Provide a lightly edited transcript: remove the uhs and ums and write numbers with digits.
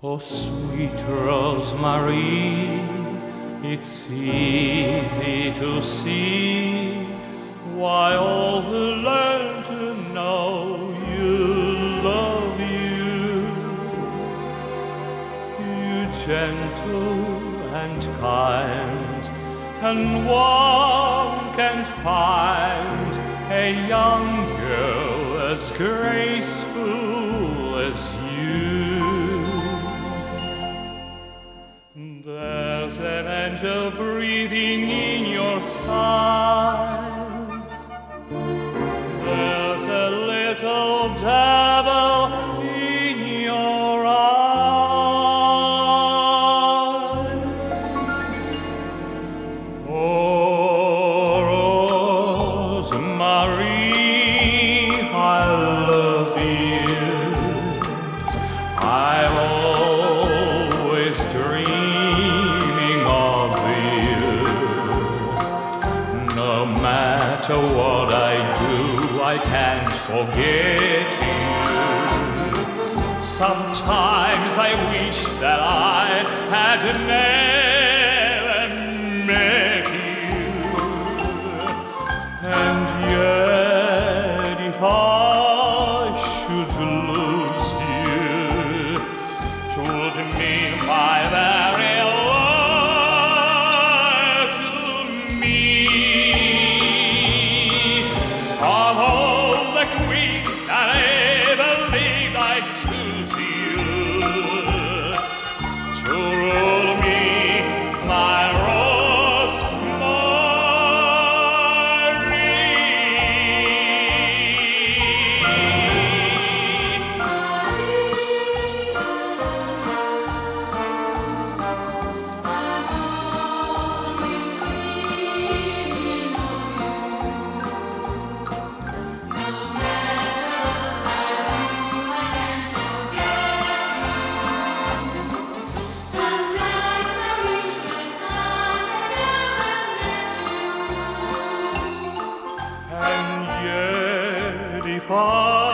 Oh, sweet Rosemary, it's easy to see why all who learn to know you love you. You gentle and kind, and one can't find a young girl as graceful as you. There's an angel breathing in your sighs. There's a little devil in your eyes. Oh, Rosemary, I love you. I'm always dreaming of you. No matter what I do, I can't forget you. Sometimes I wish that I had never met you. And yet if I should lose you, 'twould mean my very life to me. Of all the queens that ever lived, I choose you to rule me, my if I